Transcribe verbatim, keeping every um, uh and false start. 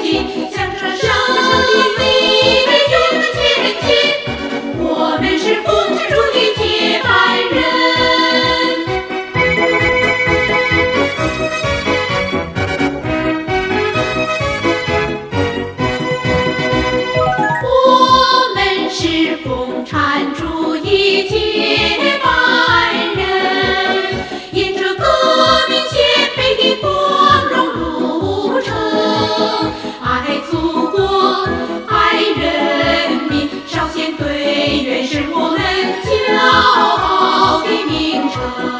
起，向着胜利的勇敢前进。我们是共产主义接班人。我们是共产主义接班人，沿着革命前辈的光荣路程，爱祖国，爱人民，少先队员是我们骄傲的名称。